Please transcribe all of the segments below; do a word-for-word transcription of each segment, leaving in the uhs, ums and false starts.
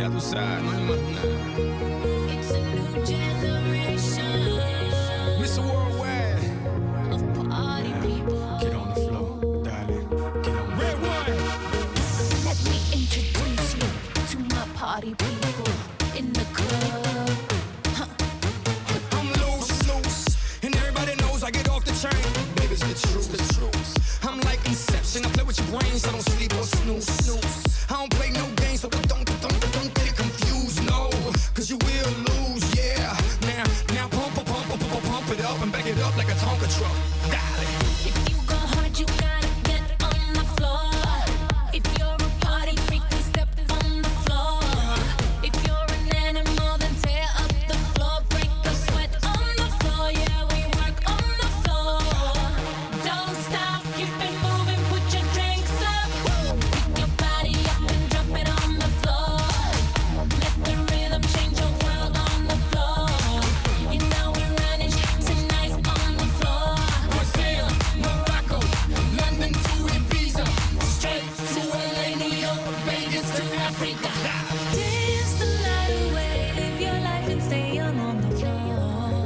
ya tú sabes, no hay más nada. It's a new generation. mister Worldwide. Of party people. Get on the floor, darling. Get on the Red one. Let me introduce you to my party people in the club. Huh. I'm loose, loose, and everybody knows I get off the train. Baby, it's the truth, the truth. I'm like Inception, I play with your brains, I don't sleep or snooze, snooze. I don't play no games, so don't, don't, don't get confused, no. Cause you will lose, yeah. Now, now pump, pump, pump, pump, pump, pump it up and back it up like a Tonka truck. Darling. If you go hard, you gotta get on the floor. If you're a party freak, then step on the floor. If you're an animal, then tear up the floor. Break a sweat on the floor, yeah, we work on the floor. Don't stop, keep it moving, put your drinks up. Pick your body up and drop it on the floor. Let the rhythm change your world on the floor. You know we're running tonight on the floor. Brazil, Morocco, London to Ibiza. Straight to L A, New York, Vegas to Africa. Dance the night away, live your life and stay young on the floor.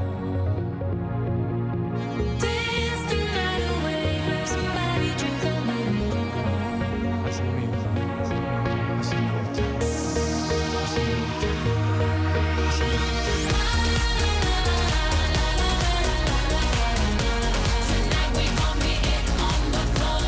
Dance the night away, grab somebody, drink a little more. Así mismo, así me gusta, así me gusta, así me gusta. Tonight we gon' be it on the floor.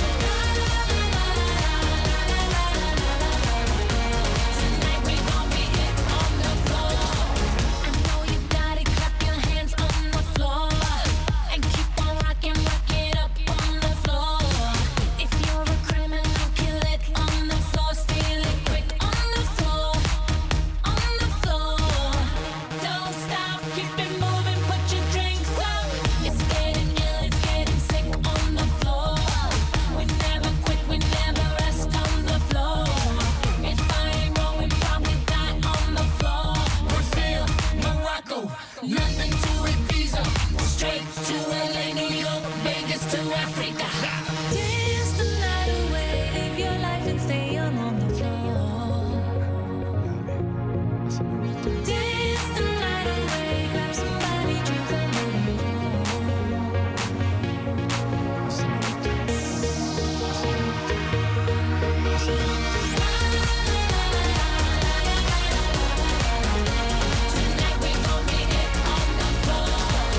Tonight we gon' be it on the floor. I know you got it, clap your hands on the floor. And keep on rocking, rock it up on the floor. If you're a criminal, kill it on the floor. Steal it quick on the floor. On the floor. Don't stop, keep it moving, put your drinks up. It's getting ill, it's getting sick on the floor. We never quit, we never rest on the floor. If I ain't wrong, we probably die on the floor. Brazil, Morocco, London to Ibiza. Straight to L A, New York, Vegas to Africa. Dance the night away, live your life and stay young on the floor. Así me gusta. Dance the night away, grab somebody, drink a little more. Así me gusta, así me gusta, así me gusta. Tonight we gon' be it on the floor.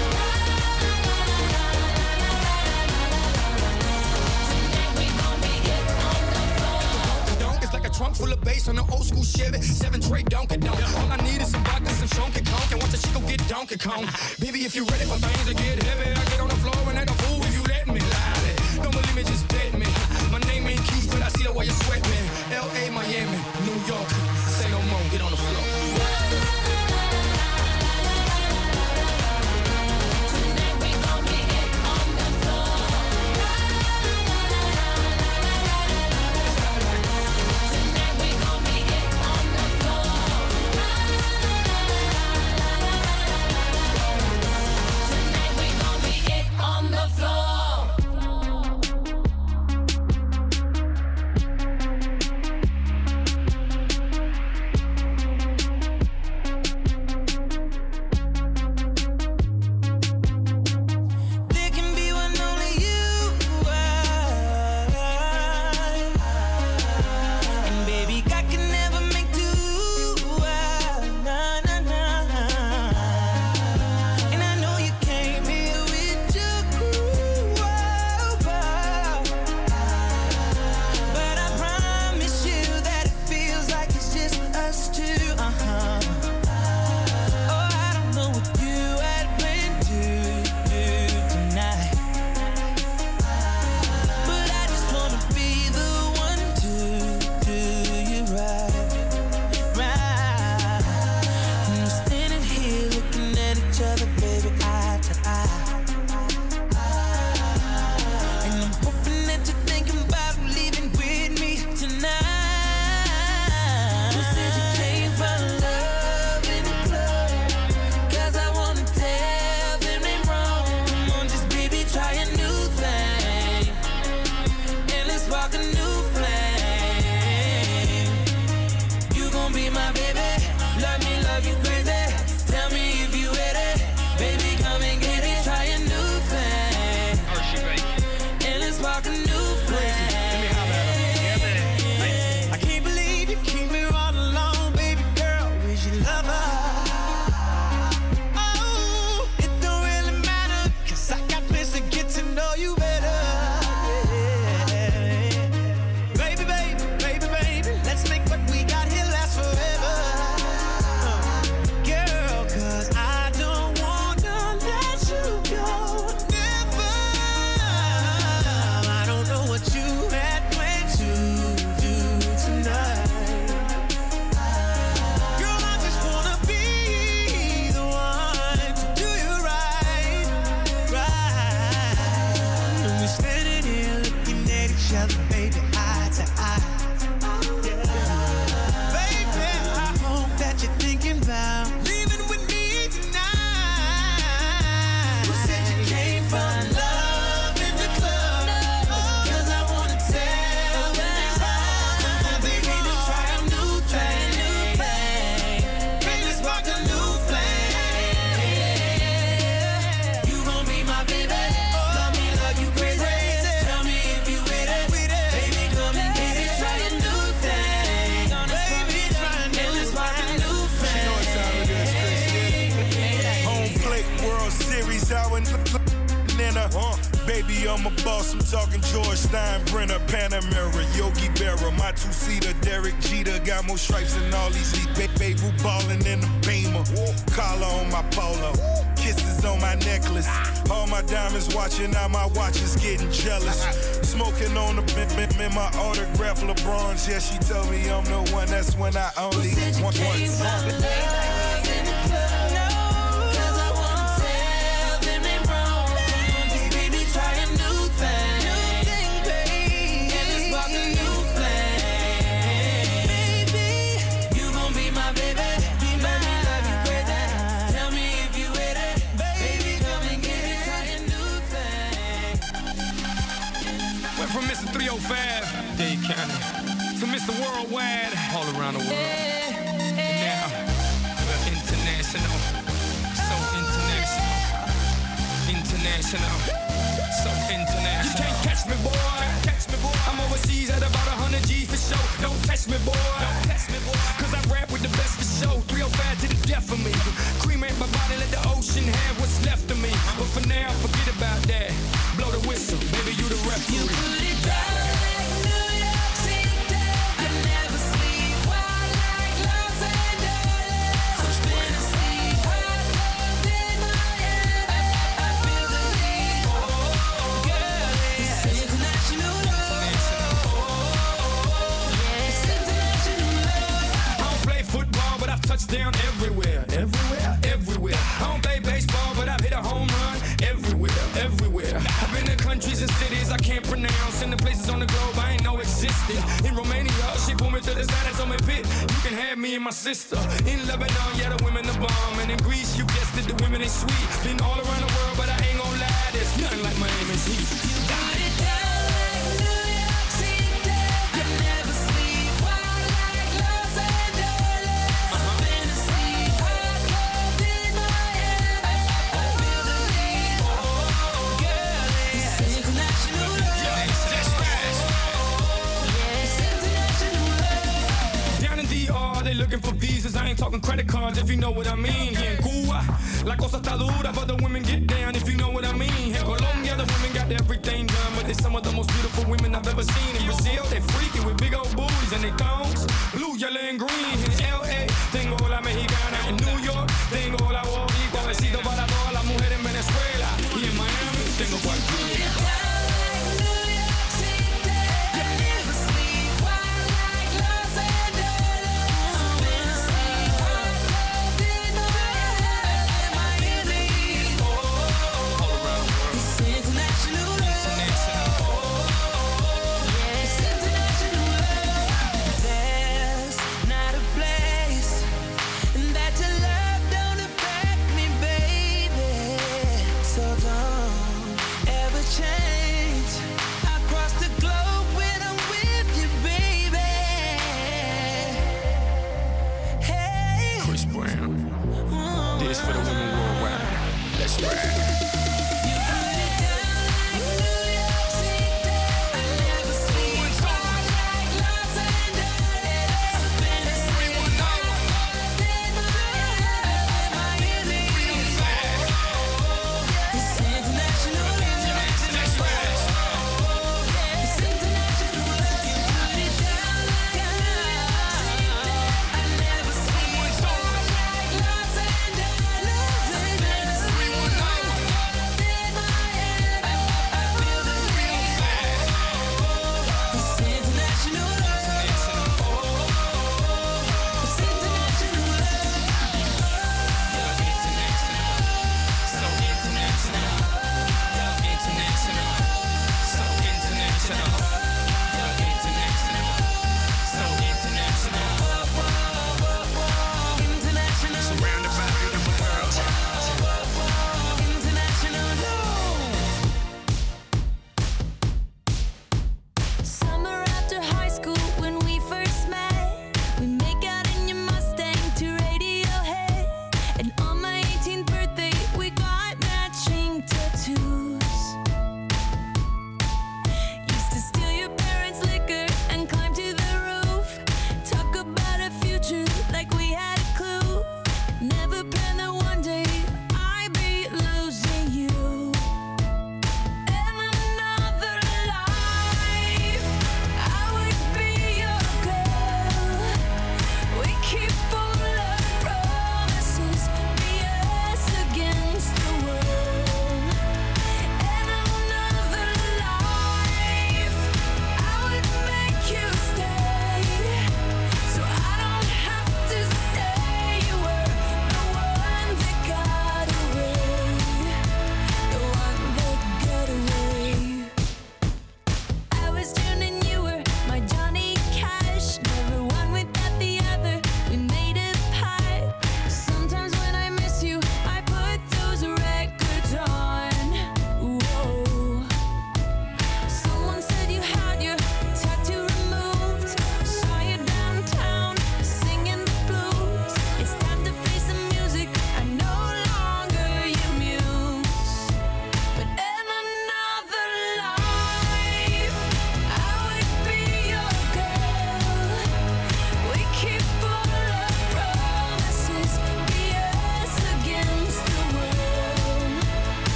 Tonight we gon' be it on the floor. Donk is like a trunk full of bass on an old school Chevy. Seven tray Donkey Donk. All I need is some vodka, some Shonky Conk, and watch the chico get Donkey Kong. Baby, if you're ready for things to get heavy, I get on the floor and act a fool if you let me. Lie. Don't believe me, just bet me. My name ain't Keith, but I see the way you sweat me. L A, Miami, New York. Say no more, get on the floor. Tonight we gon' be it on the floor. Tonight we gon' be it on the floor. Tonight we gon' be it on the floor. tower. Uh, baby, I'm a boss, I'm talking George Steinbrenner, Panamera, Yogi Berra, my two-seater, Derek Jeter, got more stripes than all these leagues. Baby, ballin' in the Beamer, collar on my polo, kisses on my necklace, all my diamonds watching, now my watch is getting jealous. Smoking on the bim in my autograph LeBron's, yeah, she told me I'm the one, that's when I only want one. Dade County to Mister Worldwide, all around the world. And now, we're international, so international, international, so international. You can't catch me, boy. Catch me, boy. I'm overseas at about one hundred G for show. Don't test me, boy. Don't test me, boy. Cause I rap with the best for show. three oh five to the death of me. Cremate my body, let the ocean have what's left of me. But for now, forget about that. Blow the whistle, baby, you the referee. You put it down. Down everywhere, everywhere, everywhere. I don't play baseball, but I've hit a home run everywhere, everywhere. I've been to countries and cities I can't pronounce, and the places on the globe I ain't know existed. In Romania, she pulled me to the side and told me, "Pit, you can have me and my sister." In Lebanon, yeah, the women are bomb, and in Greece, you guessed it, the women ain't sweet. Been all around the world, but I ain't gon' lie, there's nothing like Miami's heat. Looking for visas, I ain't talking credit cards if you know what I mean. Here in Cuba, la cosa está dura, but the women get down if you know what I mean. In Colombia, the women got everything done, but they're some of the most beautiful women I've ever seen. In Brazil, they freaking with big old booties and they thongs, blue, yellow, and green. In L A, tengo la mexicana. In New York, tengo la boricua. Besito para todas las mujeres en Venezuela. Y en Miami, tengo cualquiera.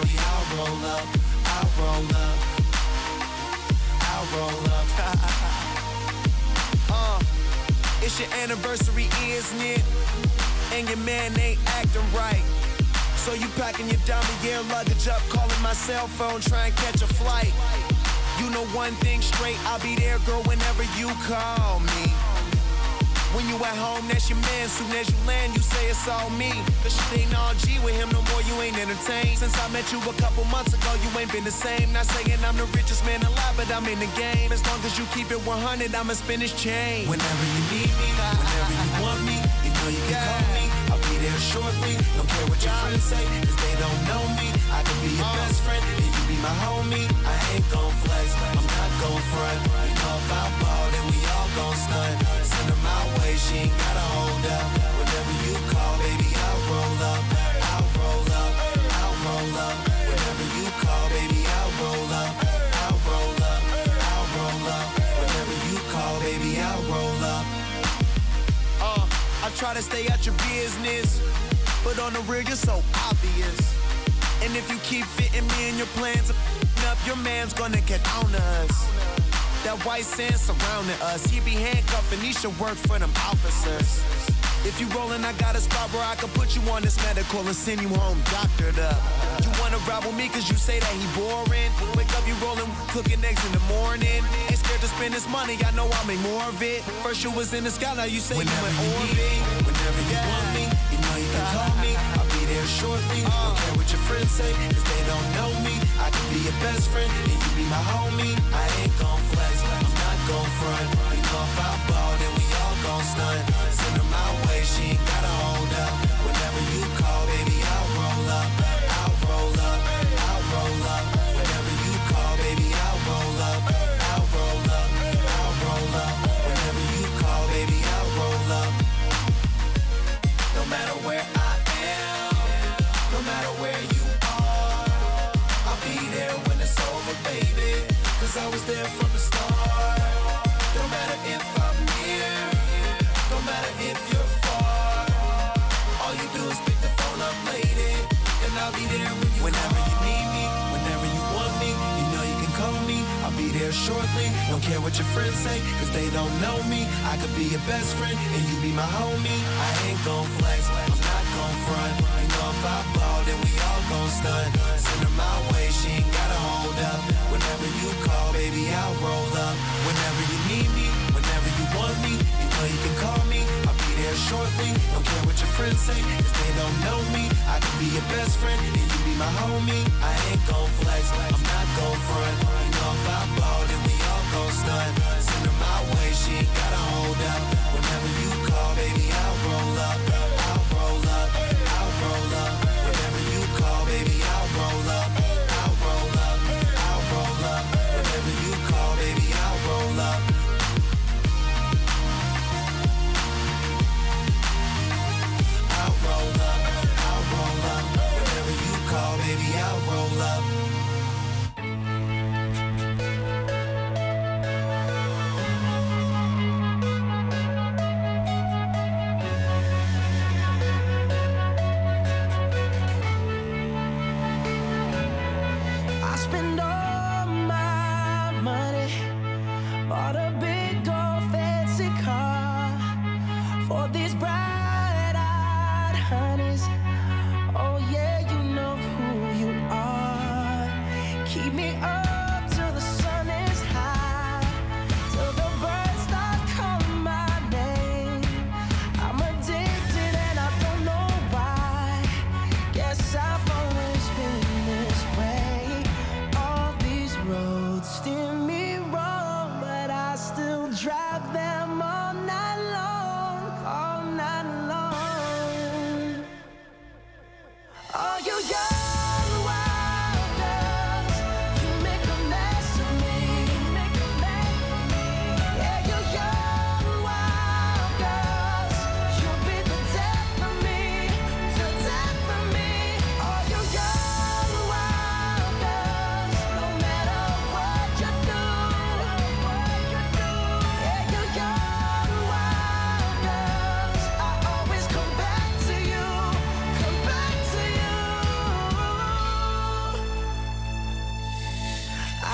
baby, I'll roll up, I'll roll up, I'll roll up. uh, it's your anniversary, isn't it? And your man ain't acting right. So you packing your diamond gear luggage up, calling my cell phone, trying to catch a flight. You know one thing straight, I'll be there, girl, whenever you call me. When you at home, that's your man. Soon as you land, you say it's all me. Cause shit ain't all G with him no more, you ain't entertained. Since I met you a couple months ago, you ain't been the same. Not saying I'm the richest man alive, but I'm in the game. As long as you keep it one hundred, I'ma spin this chain. Whenever you need me, whenever you want me, you know you can call me. I'll be there shortly. Don't care what your friends say, cause they don't know me. I can be your best friend, and you be my homie. I ain't gon' flex, I'm not gon' front. You know if I ball, then we all gon' stunt. Send her my way, she ain't gotta hold up. Whenever you call, baby, I'll roll up. I'll roll up, I'll roll up. Whenever you call, baby, I'll roll up. I'll roll up, I'll roll up. Whenever you call, baby, I'll roll up. Uh, I try to stay out your business, but on the real, you're so obvious. And if you keep fitting me in your plans, up, your man's gonna get on us. That white sand surrounding us. He be handcuffing, he should work for them officers. If you rollin', I got a spot where I can put you on this medical and send you home doctored up. You wanna ride with me cause you say that he boring. Wake up, you rollin', cooking eggs in the morning. Ain't scared to spend this money, I know I'll make more of it. First you was in the sky, now you say whenever you in orbit. Whenever you yeah. want me, you know you can call me. I'll be there shortly. Uh, don't care what your friends say, cause they don't know me. I can be your best friend, and you be my homie. I ain't gon' flex, I'm not gon' front. You know if I ball, then we all gon' stunt. Send her my way, she ain't gotta hold up. Whenever you call, baby, I'll roll up. I'll roll up, I'll roll up. Whenever you call, baby, I'll roll up. I'll roll up, I'll roll up. Whenever you call, baby, I'll roll up. No matter where I am, no matter where you are, I'll be there when it's over, baby. Cause I was there from the start. Don't matter if I'm near, don't matter if you're far. All you do is pick the phone up, lady, and I'll be there when you whenever call. You need me, whenever you want me, you know you can call me. I'll be there shortly. Don't care what your friends say, cause they don't know me. I could be your best friend, and you be my homie. I ain't gon' flex, I'm not gon' front. You know if I ball, then we all gon' stunt. Send her my way, she ain't gotta hold up. Whenever you call, baby, I'll roll up. Whenever you need me, whenever you want me, you know you can call me. I'll be there shortly. Don't care what your friends say, cause they don't know me. I can be your best friend, and you be my homie. I ain't gon' flex, I'm not gon' front. You know if I ball, then we all gon' stunt. Send her my way, she ain't gotta hold up. Whenever you call, baby, I'll roll up. I'll roll up, I'll roll up. Whenever you call, baby, I'll roll up. I'll roll up, I'll roll up. Whenever you call, baby, I'll roll up. I'll roll up, I'll roll up. Whenever you call, baby, I'll roll up. Spend all my money, bought a big old fancy car for these bright-eyed honeys. Oh yeah, you know who you are. Keep me up till the sun is high, till the birds start calling my name. I'm addicted and I don't know why. Guess I've always been this way.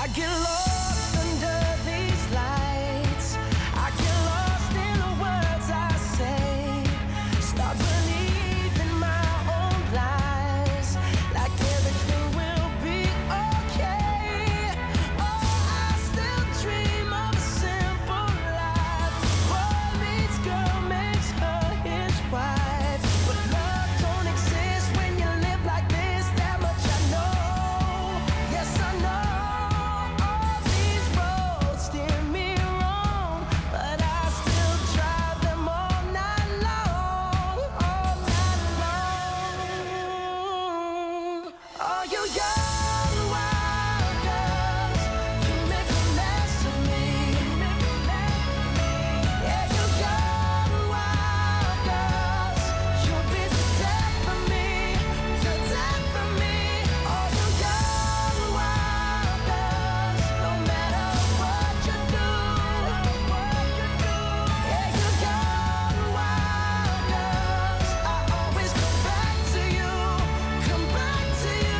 I get lost under these lights. I get lost in the words I say. Start believing my own lies, like everything will be okay. Oh, I still dream of a simple life. Boy meets girl, makes her his wife. But love don't exist when you live like this. That much I know. Yes, I know. All these roads steer me wrong, but I still drive them all night long, all night long. Oh, you young wild girls, you make a mess of me. Yeah, you young wild girls, you'll be the death of me, the death of me. Oh, you young wild girls, no matter what you do. Yeah, you young wild girls, I always come back to you, come back to you.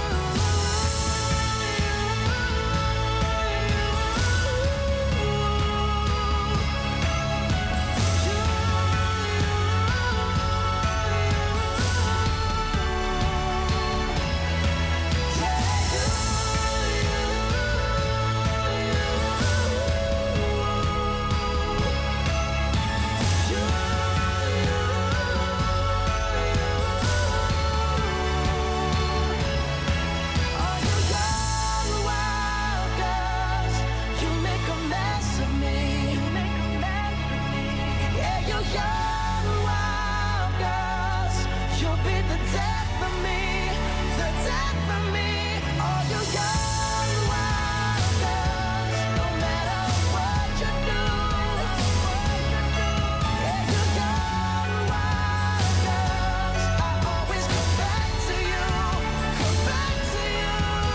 Oh, you young wild girls, you make a mess of me. Yeah, you young wild girls, you'll be the death of me, the death of me. Oh, you young wild girls, no matter what you do. Yeah, you young wild girls, I always come back to you, come back to you.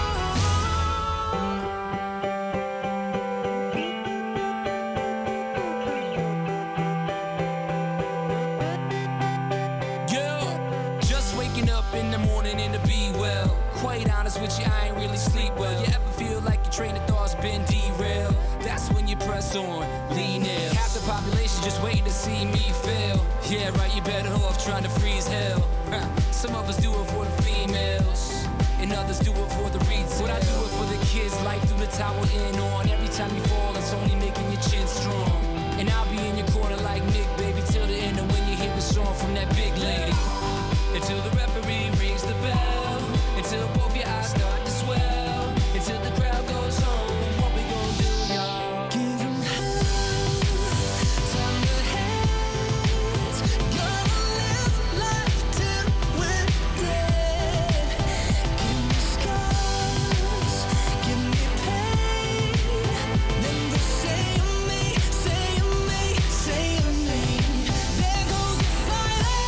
Yeah, just waking up in the morning and to be well. Quite honest with you, I ain't really sleep well. You ever feel like your train of thought's been derailed? That's when you press on, lean in. Half the population just waiting to see me fail. Yeah, right, you better off trying to freeze hell. Huh. Some of us do it for the females, and others do it for the retail. What I do it for the kids, life through the tower in on. Every time you fall, it's only making your chin strong. And I'll be in your corner like Nick, baby, till the end of when you hear the song from that big lady. Until the referee rings the bell, until both your eyes start to swell, until the crowd goes home. What we gonna do, y'all? Give 'em hell, time to hands. Gonna live life till we're dead. Give me scars, give me pain. Then they say of me, say of me, say of me. There goes the fighter.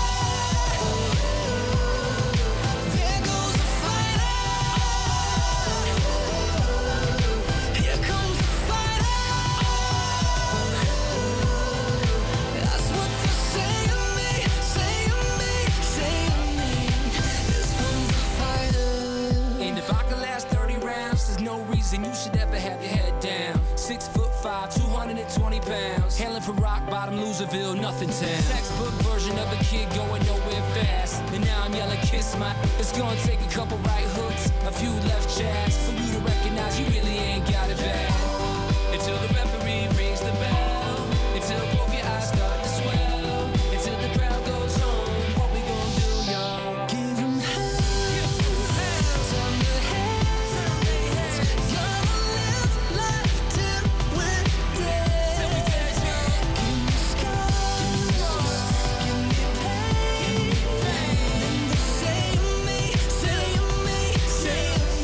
There goes the fighter. Here comes the fighter. That's what they say of me, say of me, say of me. This one's a fighter. And if I could last thirty rounds, there's no reason you should ever have your head down. Six foot five, two hundred twenty pounds. Hailing from rock bottom, Loserville, nothing town. Textbook version of a kid going nowhere fast. And now I'm yelling, kiss my. It's gonna take a couple right hooks, a few left jabs, for you to recognize you really ain't got it bad. Until the referee rings the bell, until both your eyes start to swell, until the crowd goes home. What we gonna do, y'all? Give 'em hell, time to hands. Gonna live life till we're dead. Give me scars, give me pain. Then they say of me, say of me, say of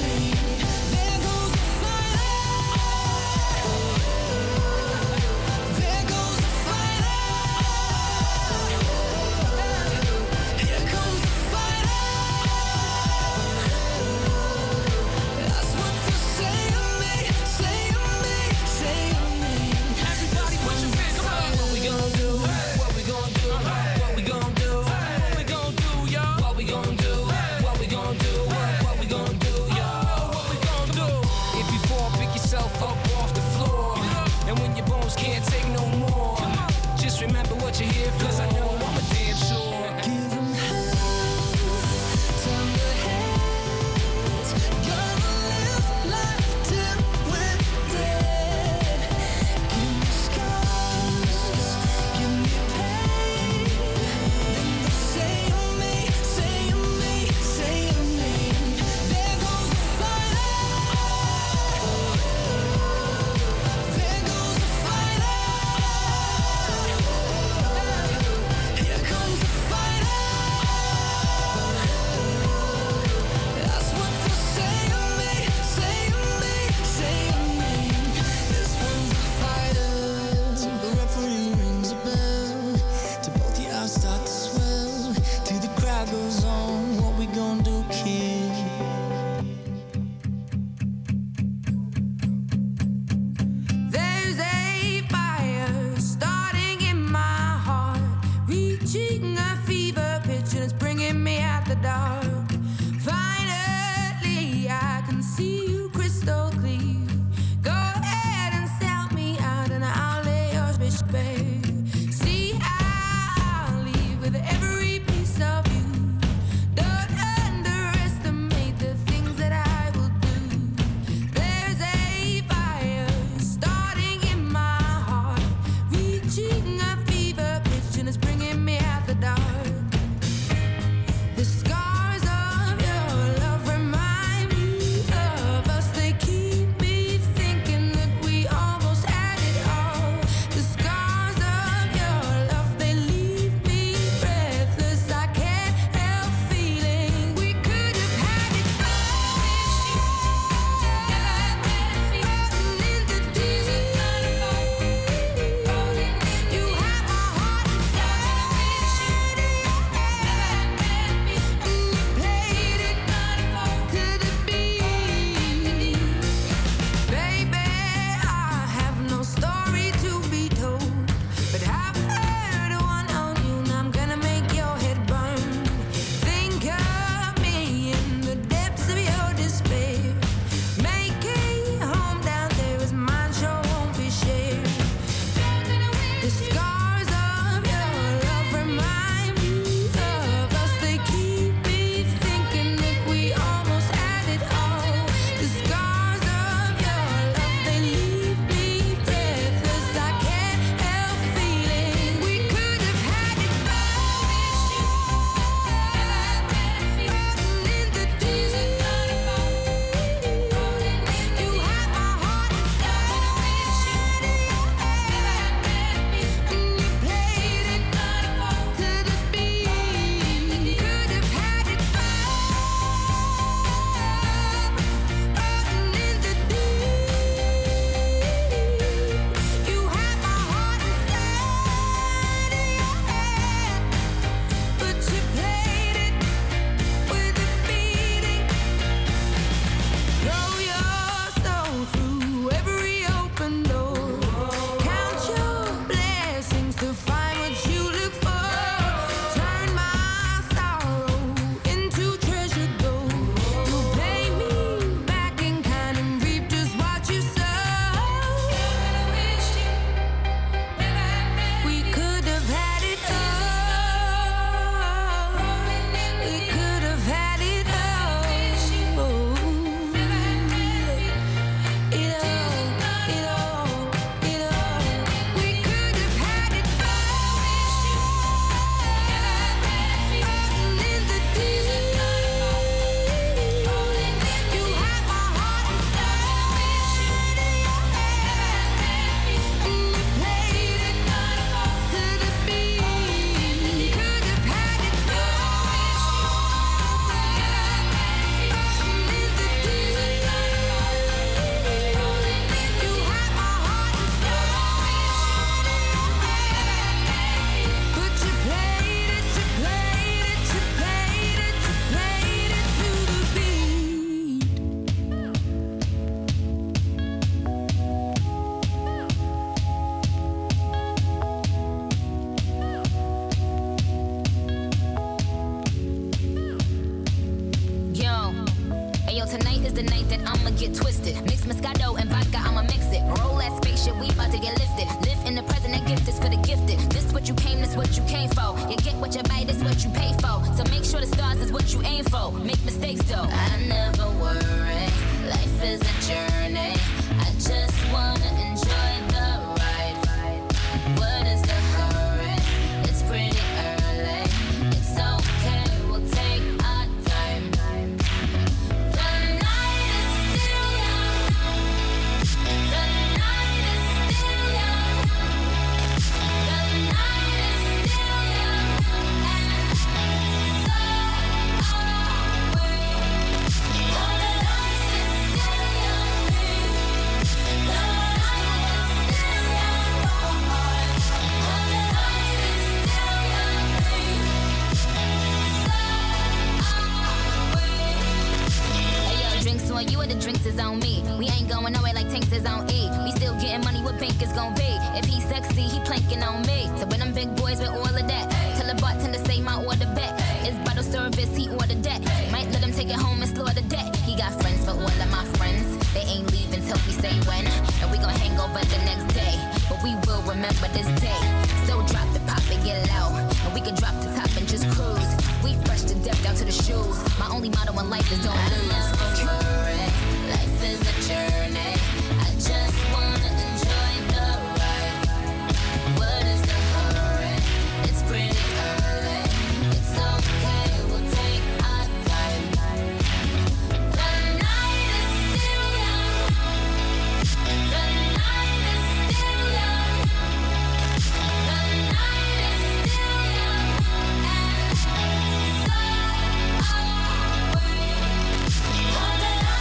All that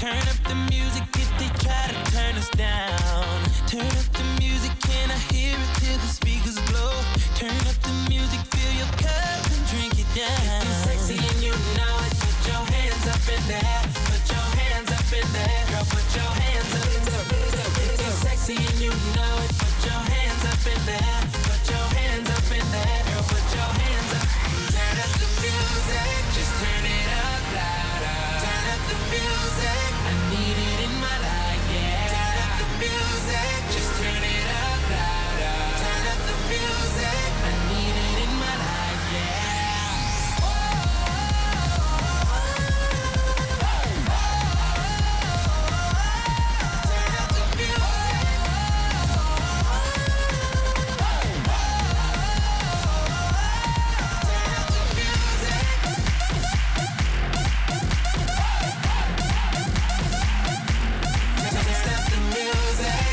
Turn up the music if they try to turn us down. Turn up the music, can I hear it till the speakers blow? Turn up the music, fill your cup and drink it down. If you're sexy and you know it, put your hands up in there. Put your hands up in there. Girl, put your hands up in there. If you're sexy and you know it, put your hands up in there. Put your hands up in there. Girl, put your hands up. Turn up the music, just turn it up louder. Turn up the music, I need it in my life, yeah. Turn up the music, just turn it up louder. Turn up the music, I need it in my life, yeah. Turn up the music. Turn up the music. Turn up the music.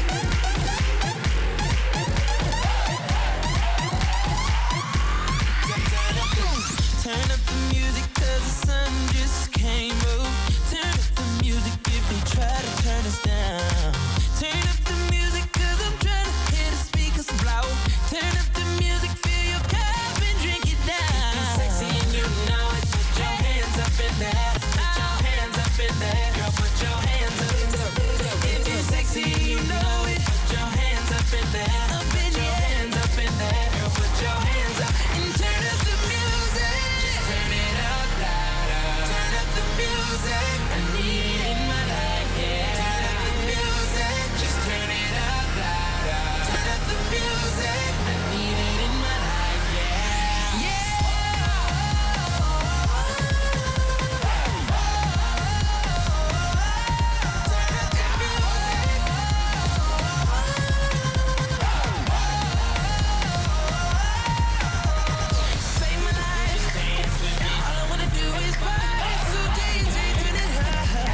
Turn up the music 'cause the sun just came up. Turn up the music if they try to turn us down. Turn up the music 'cause I'm trying to hear the speakers blow. Turn up the music, fill your cup and drink it down. If you're sexy and you know it, put your hands up in there. Put your hands up in there. Girl, put your hands up in there. If you're sexy and you know it, put your hands up in there. Up in your hands up in there. Girl, put your hands up and turn up the music. Turn it up louder. Turn up the music. I need it in my life, yeah. Turn up the music. Just turn it up louder. Turn up the music. I need it in my life, yeah. Yeah. Turn up the music. Save my life. All I wanna do is party. So D J, turn it high.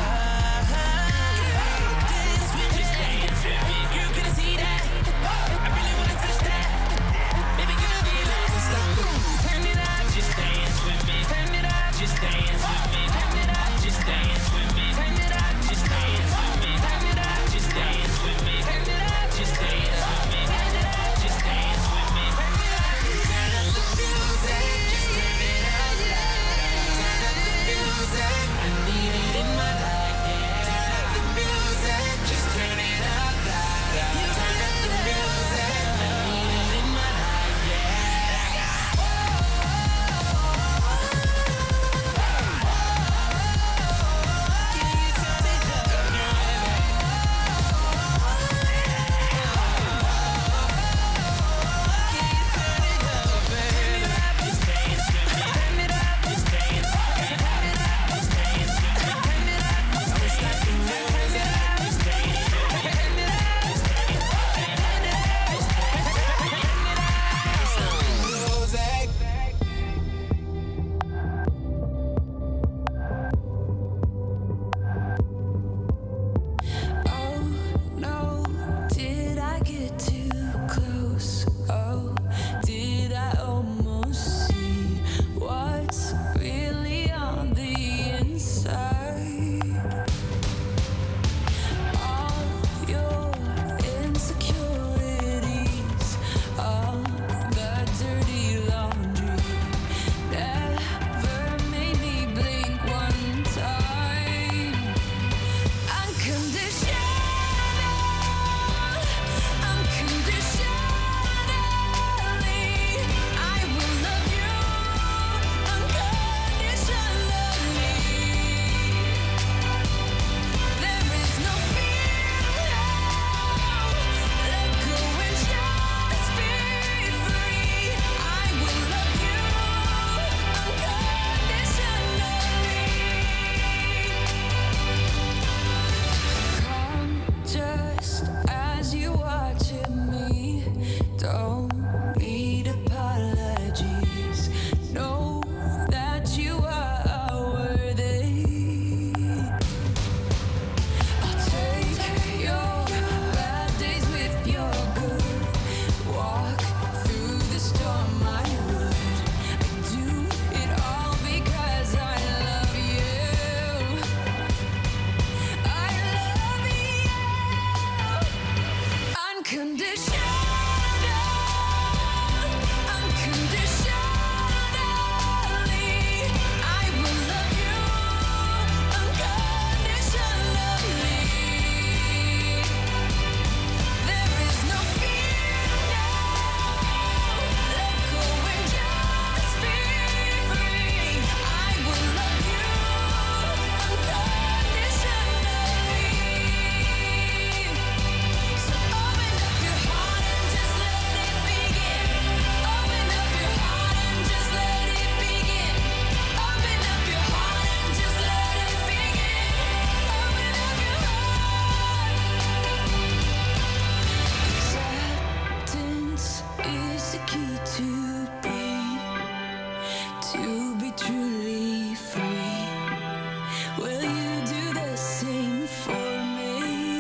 Will you do the same for me?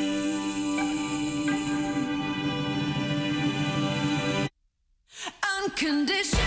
Unconditional.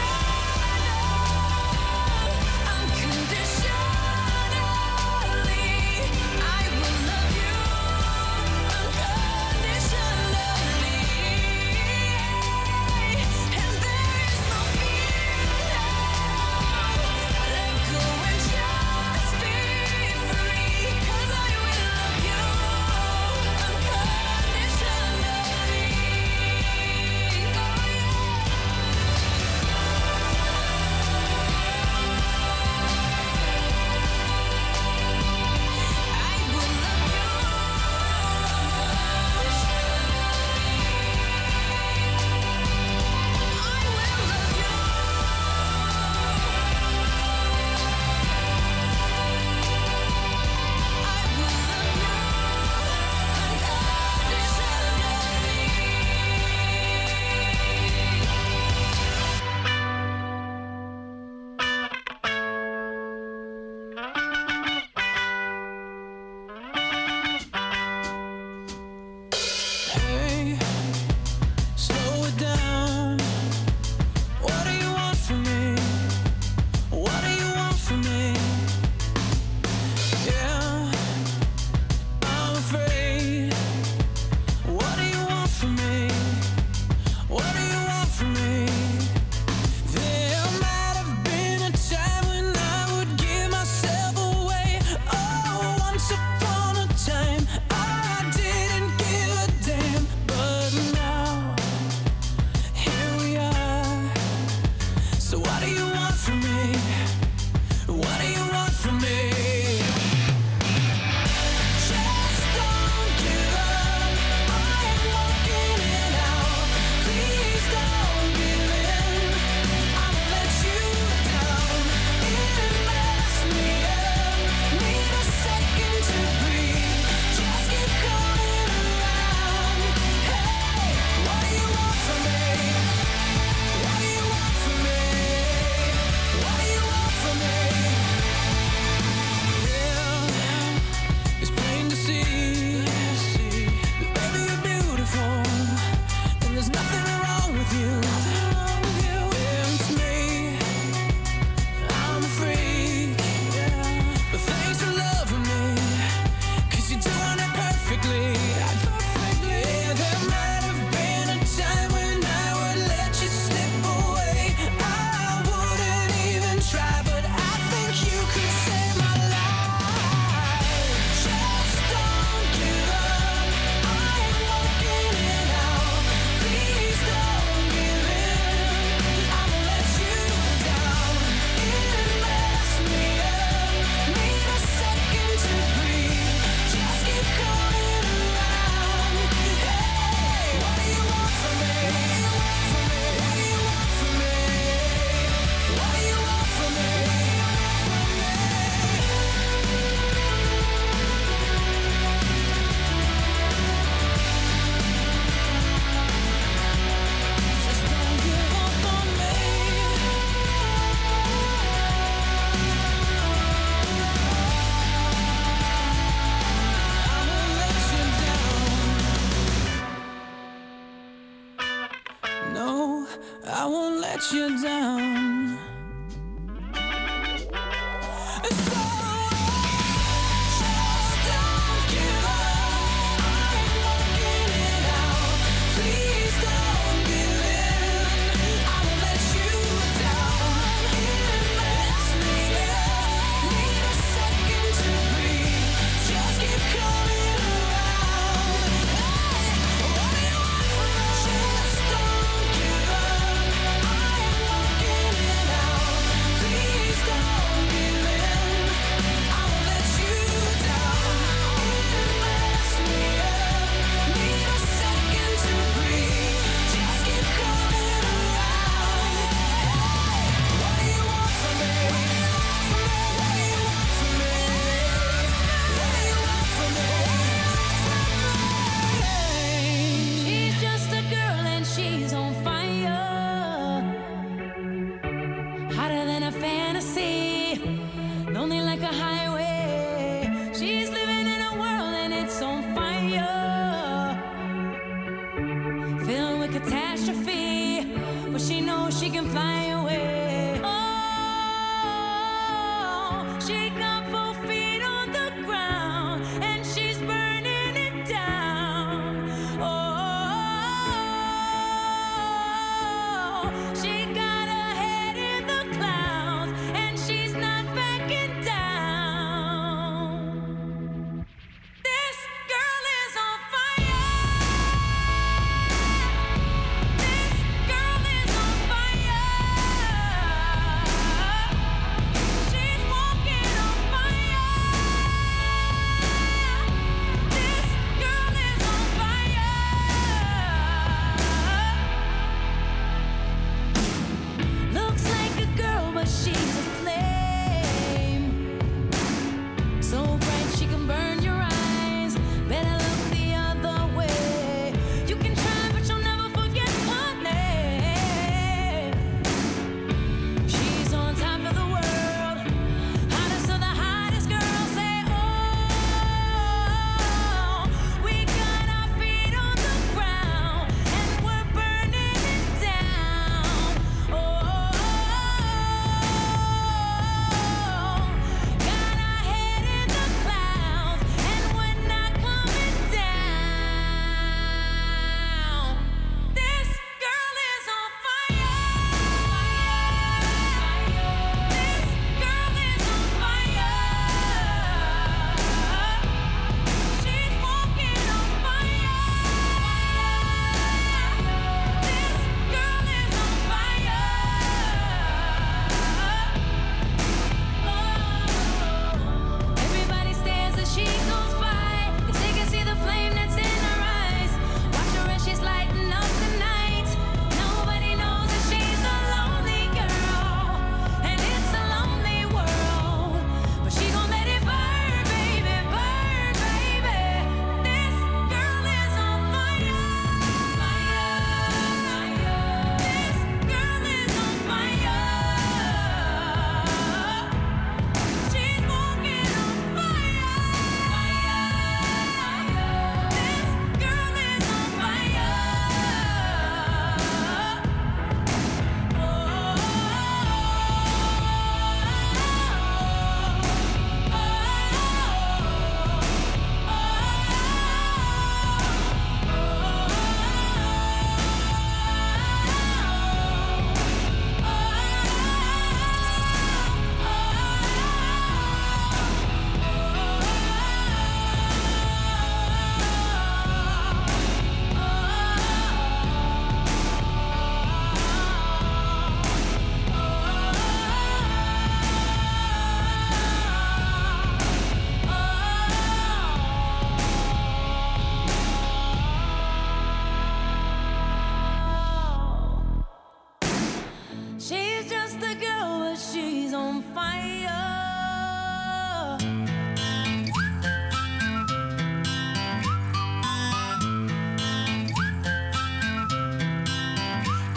I won't let you down. So just don't give up. I'm working it out. Please don't give in. I won't let you down. It mess me up. Need a second to breathe. Just keep coming around. Hey, what do you want from me? Just don't give up. I am working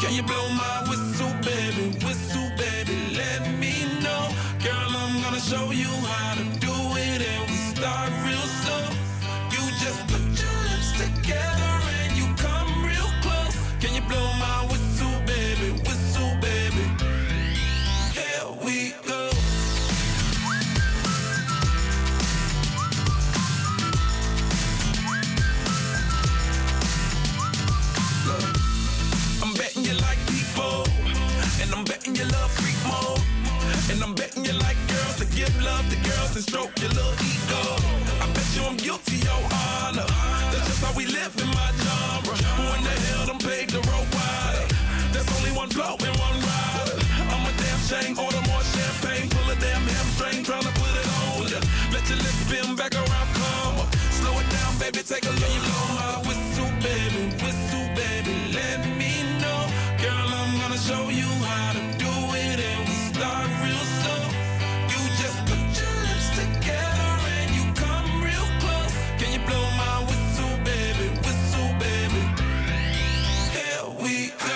Can you blow my whistle, baby? Whistle, baby, let me know. Girl, I'm gonna show you how to do it, and we start real slow. You just put your lips together and you come real close. Can you blow my whistle, baby? Whistle, baby. Here we go. Look, I'm betting you like people, and I'm betting you love freak mode, and I'm betting you like girls to give love to girls and stroke your little ego. I bet you I'm guilty, your honor. That's just how we live in my genre. Who in the hell done paved the road wider? There's only one blow and one rider. I'm a damn shame, order more champagne, pull a damn hamstring, tryna put it on ya. Let your lips spin back around, come on. Slow it down, baby, take a look. You blow my whistle, baby, whistle, baby, let me know. Girl, I'm gonna show you how to do it, and we start real slow. You just put your lips together and you come real close. Can you blow my whistle, baby, whistle, baby? Here we go.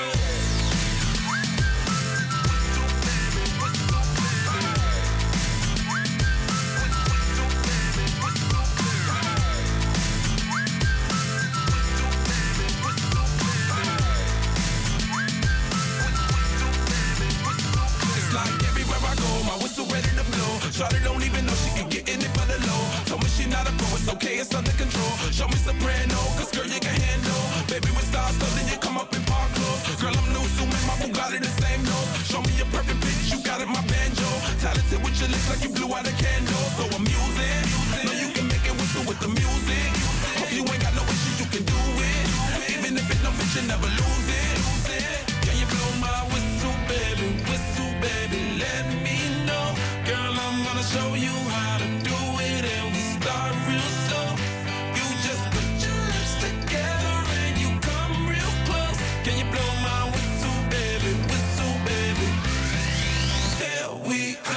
It's like everywhere I go, my whistle ready to blow. Shawty don't even know she can get in it for the low. Told me she not a pro, it's okay, it's under control. Show me soprano, cause girl you can handle. Baby with stars, so then you come up in park clothes. Girl I'm new, so man, my Bugatti the same nose. Show me your perfect pitch, you got it, my banjo. Talented with your lips like you blew out a candle. So I'm using, know you can make it whistle with the music. Hope you ain't got no issues, you can do it. Even if it don't fit, you never lose it. Can you blow my whistle, baby? Whistle, baby, let me know. Girl, I'm gonna show you how to do it, and we start real slow. You just put your lips together and you come real close. Can you blow my whistle, baby? Whistle, baby. Here we go.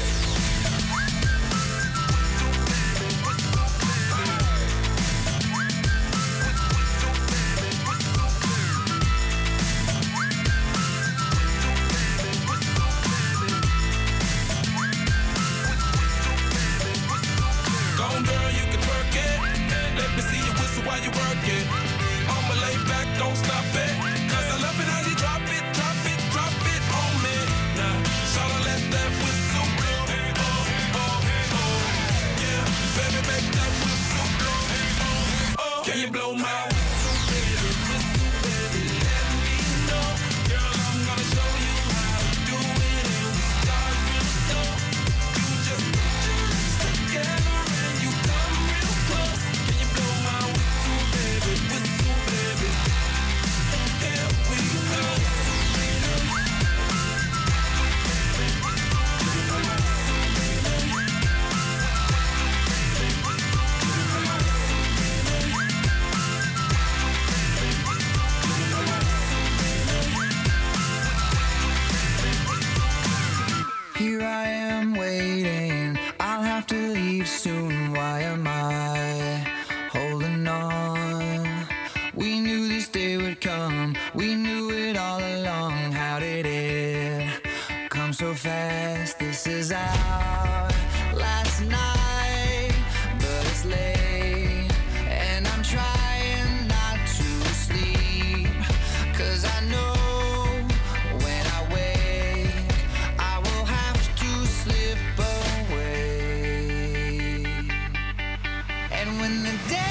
Gone girl, you can twerk it. Let me see you whistle while you work it. I'ma lay back, don't stop it. Cause I love it how you drop it, drop it, drop it on me. Now, shawty, let that whistle blow. Oh, oh, oh. Yeah, baby, make that whistle blow. Oh, oh. Can you blow my whistle, baby? Whistle, baby, let me know. Girl, I'm gonna show you how to do it, and we start real slow. You just put your lips together and you come real close. Can you blow my whistle, baby? Whistle, baby. Here we go. Here I am waiting, I'll have to leave soon. Why am I holding on? We knew this day would come, we knew it all along. How did it come so fast? This is our last night, but it's late, and I'm trying not to sleep. Cause I know when I wake, I will have to slip away. And when the day